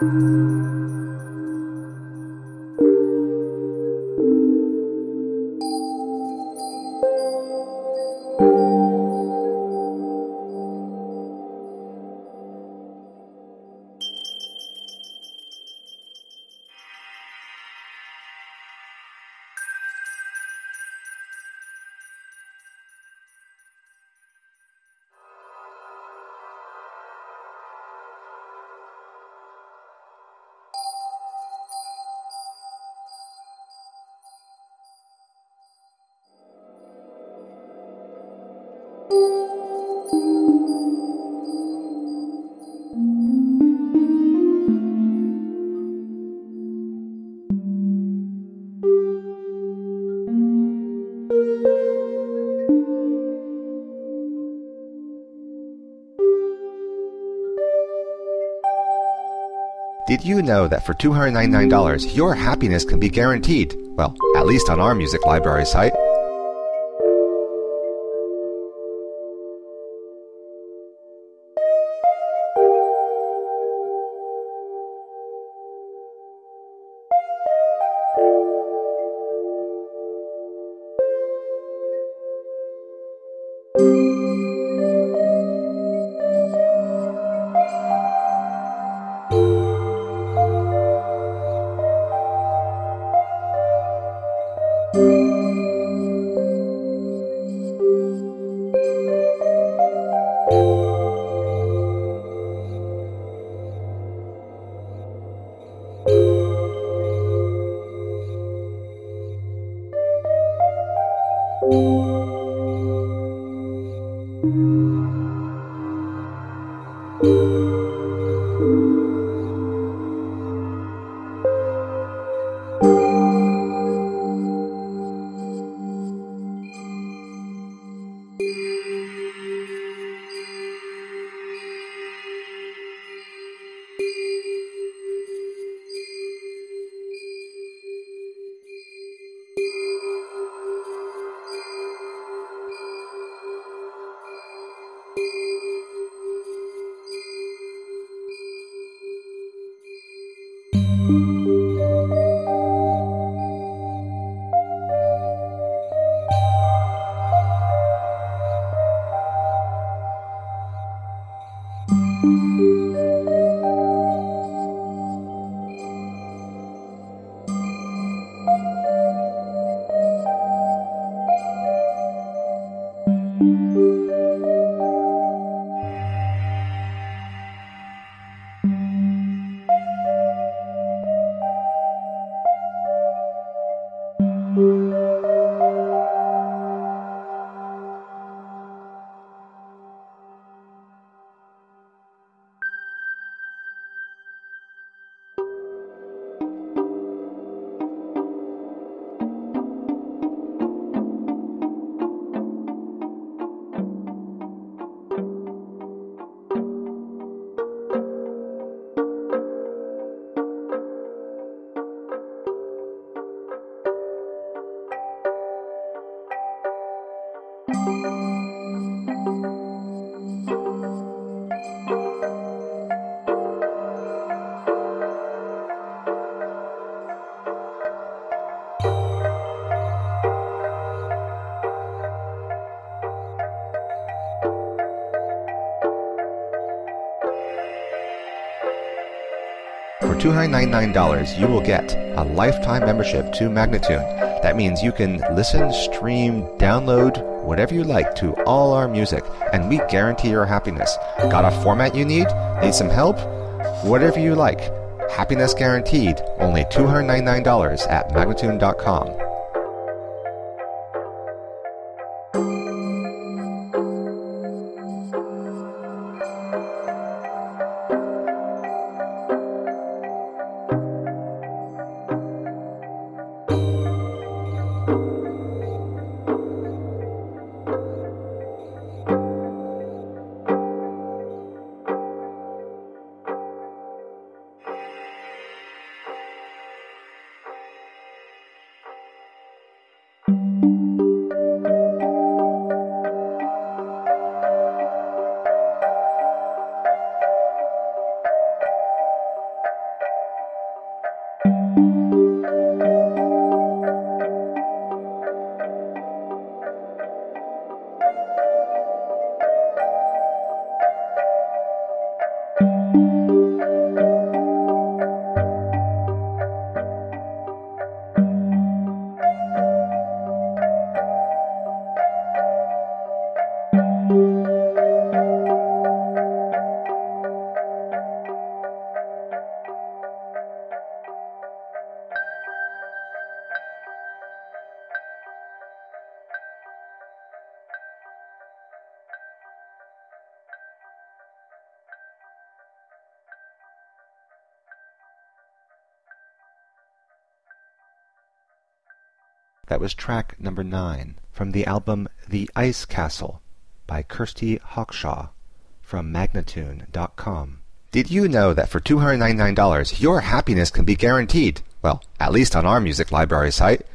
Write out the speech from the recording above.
Did you know that for $299, your happiness can be guaranteed? Well, at least on our music library site. For $299, you will get a lifetime membership to Magnatune. That means you can listen, stream, download, whatever you like to all our music, and we guarantee your happiness. Got a format you need? Need some help? Whatever you like. Happiness guaranteed. Only $299 at Magnatune.com. That was track number 9 from the album The Ice Castle by Kirsty Hawkshaw from Magnatune.com. Did you know that for $299 your happiness can be guaranteed? Well, at least on our music library site.